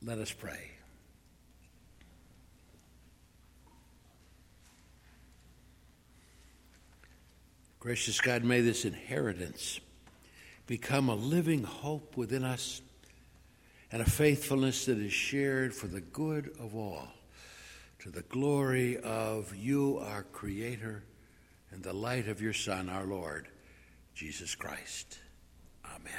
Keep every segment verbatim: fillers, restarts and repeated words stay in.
Let us pray. Gracious God, may this inheritance become a living hope within us and a faithfulness that is shared for the good of all, to the glory of you, our Creator, and the light of your Son, our Lord, Jesus Christ. Amen.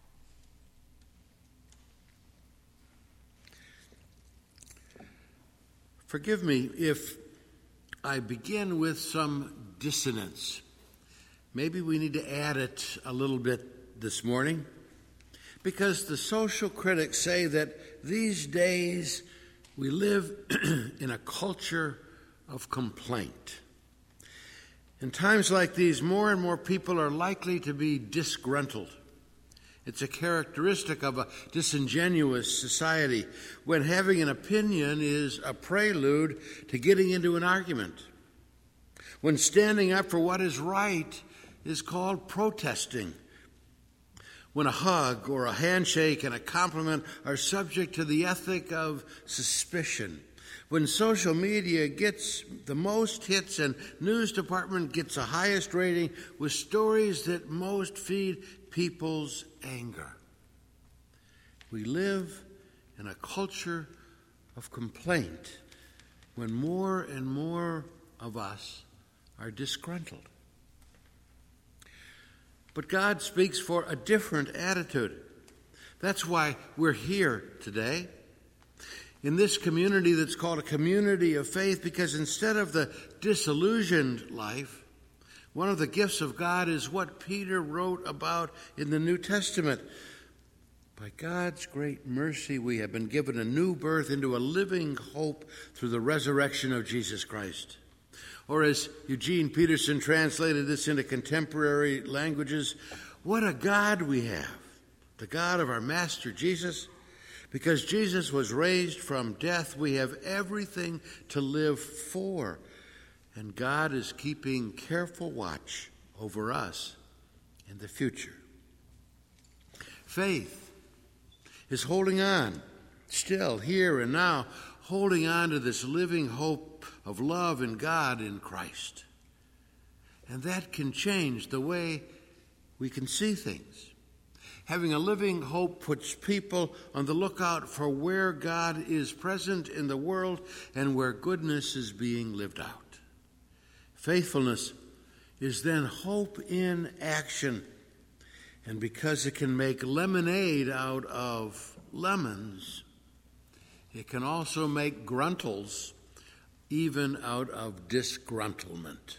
Forgive me if I begin with some dissonance. Maybe we need to add it a little bit this morning, because the social critics say that these days we live in a culture of complaint. In times like these, more and more people are likely to be disgruntled. It's a characteristic of a disingenuous society when having an opinion is a prelude to getting into an argument, when standing up for what is right is called protesting, when a hug or a handshake and a compliment are subject to the ethic of suspicion, when social media gets the most hits and news department gets the highest rating with stories that most feed people's anger. We live in a culture of complaint when more and more of us are disgruntled. But God speaks for a different attitude. That's why we're here today in this community that's called a community of faith, because instead of the disillusioned life, one of the gifts of God is what Peter wrote about in the New Testament. By God's great mercy, we have been given a new birth into a living hope through the resurrection of Jesus Christ. Or as Eugene Peterson translated this into contemporary languages, what a God we have, the God of our Master Jesus. Because Jesus was raised from death, we have everything to live for. And God is keeping careful watch over us in the future. Faith is holding on, still here and now, holding on to this living hope of love in God in Christ. And that can change the way we can see things. Having a living hope puts people on the lookout for where God is present in the world and where goodness is being lived out. Faithfulness is then hope in action. And because it can make lemonade out of lemons, it can also make gruntles even out of disgruntlement.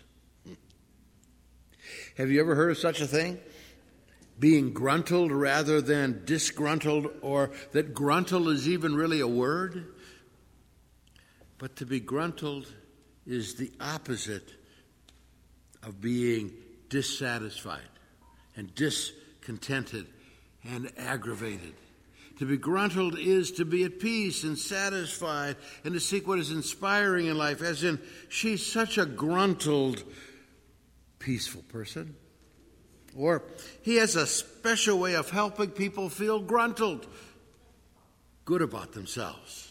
Have you ever heard of such a thing? Being gruntled rather than disgruntled, or that gruntle is even really a word? But to be gruntled is the opposite of being dissatisfied and discontented and aggravated. To be gruntled is to be at peace and satisfied and to seek what is inspiring in life, as in, she's such a gruntled, peaceful person. Or he has a special way of helping people feel gruntled, good about themselves.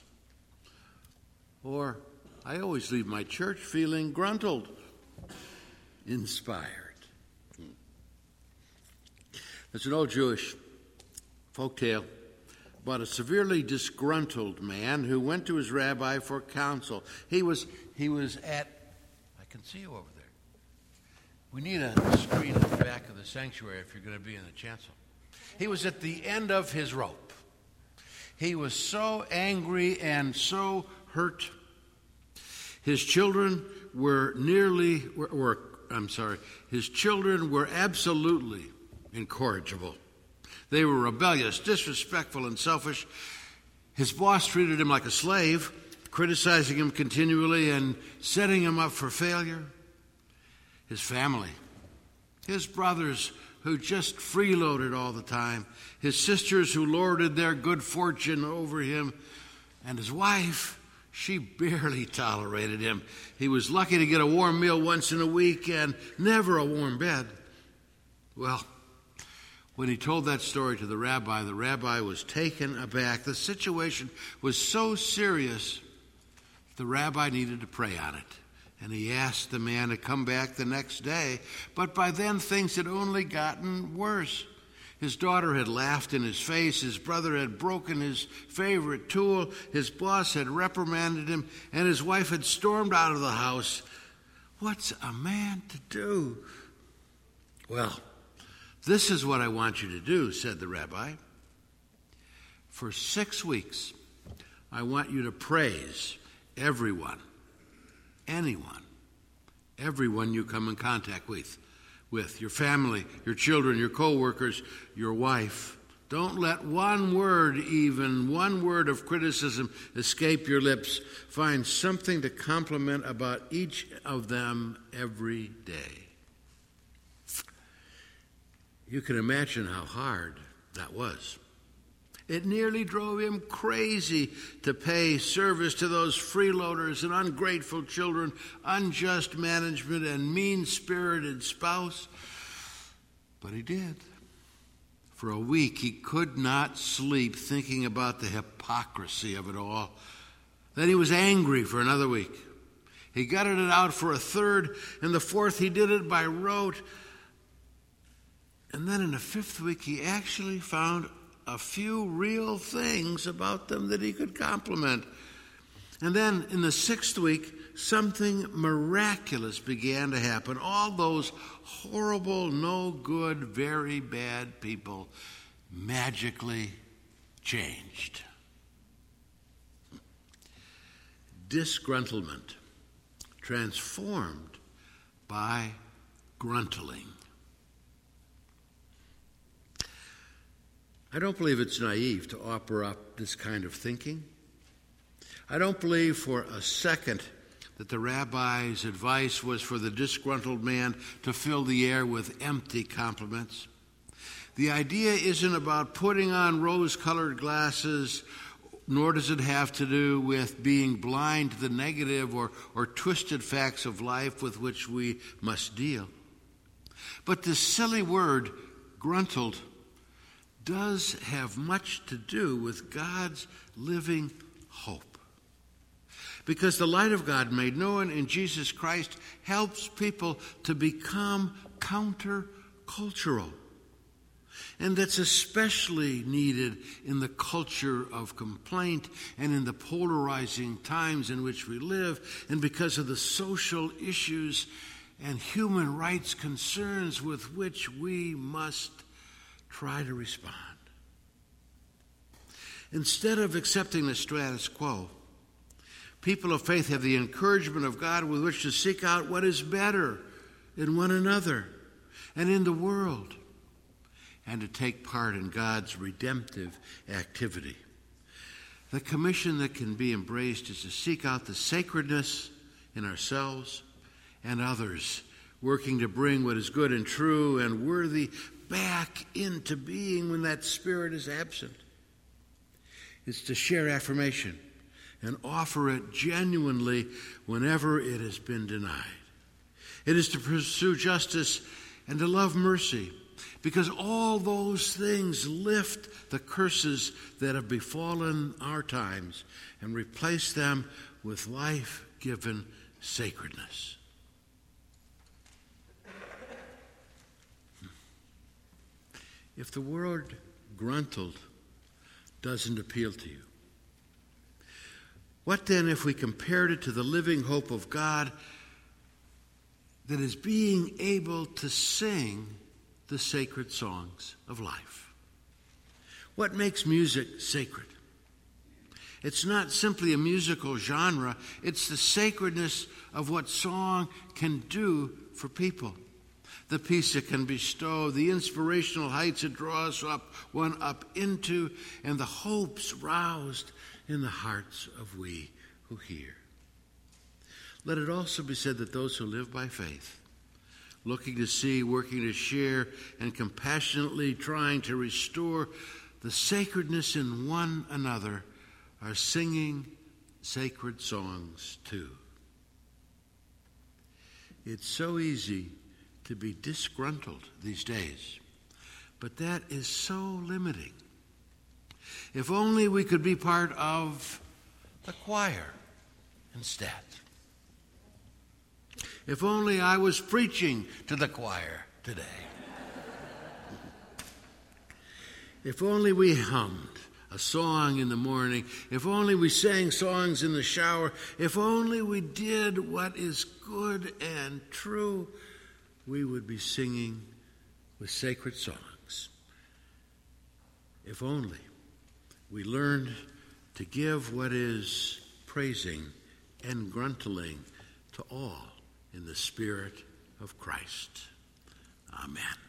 Or I always leave my church feeling gruntled, inspired. There's an old Jewish folktale about a severely disgruntled man who went to his rabbi for counsel. He was he was at, I can see you over there. We need a screen at the back of the sanctuary if you're going to be in the chancel. He was at the end of his rope. He was so angry and so hurt. His children were nearly, were, were I'm sorry, his children were absolutely incorrigible. They were rebellious, disrespectful, and selfish. His boss treated him like a slave, criticizing him continually and setting him up for failure. His family, his brothers who just freeloaded all the time, his sisters who lorded their good fortune over him, and his wife, she barely tolerated him. He was lucky to get a warm meal once in a week and never a warm bed. Well, When he told that story to the rabbi, the rabbi was taken aback. The situation was so serious, the rabbi needed to pray on it. And he asked the man to come back the next day. But by then, things had only gotten worse. His daughter had laughed in his face. His brother had broken his favorite tool. His boss had reprimanded him. And his wife had stormed out of the house. What's a man to do? Well, this is what I want you to do, said the rabbi. For six weeks, I want you to praise everyone, anyone, everyone you come in contact with, with your family, your children, your co-workers, your wife. Don't let one word, even one word of criticism, escape your lips. Find something to compliment about each of them every day. You can imagine how hard that was. It nearly drove him crazy to pay service to those freeloaders and ungrateful children, unjust management, and mean-spirited spouse. But he did. For a week, he could not sleep thinking about the hypocrisy of it all. Then he was angry for another week. He gutted it out for a third, and the fourth he did it by rote. And then in the fifth week, he actually found a few real things about them that he could compliment. And then in the sixth week, something miraculous began to happen. All those horrible, no good, very bad people magically changed. Disgruntlement transformed by gruntling. I don't believe it's naive to offer up this kind of thinking. I don't believe for a second that the rabbi's advice was for the disgruntled man to fill the air with empty compliments. The idea isn't about putting on rose-colored glasses, nor does it have to do with being blind to the negative or, or twisted facts of life with which we must deal. But this silly word, gruntled, does have much to do with God's living hope. Because the light of God made known in Jesus Christ helps people to become counter-cultural. And that's especially needed in the culture of complaint and in the polarizing times in which we live, and because of the social issues and human rights concerns with which we must try to respond. Instead of accepting the status quo, people of faith have the encouragement of God with which to seek out what is better in one another and in the world, and to take part in God's redemptive activity. The commission that can be embraced is to seek out the sacredness in ourselves and others, working to bring what is good and true and worthy back into being when that spirit is absent. It's to share affirmation and offer it genuinely whenever it has been denied. It is to pursue justice and to love mercy, because all those things lift the curses that have befallen our times and replace them with life-given sacredness. If the word gruntled doesn't appeal to you, what then if we compared it to the living hope of God that is being able to sing the sacred songs of life? What makes music sacred? It's not simply a musical genre, it's the sacredness of what song can do for people. The peace it can bestow, the inspirational heights it draws up one up into, and the hopes roused in the hearts of we who hear. Let it also be said that those who live by faith, looking to see, working to share, and compassionately trying to restore the sacredness in one another, are singing sacred songs too. It's so easy to be disgruntled these days But that is so limiting. If only we could be part of the choir instead. If only I was preaching to the choir today. If only we hummed a song in the morning. If only we sang songs in the shower. If only we did what is good and true, we would be singing with sacred songs. If only we learned to give what is praising and gruntling to all in the Spirit of Christ. Amen.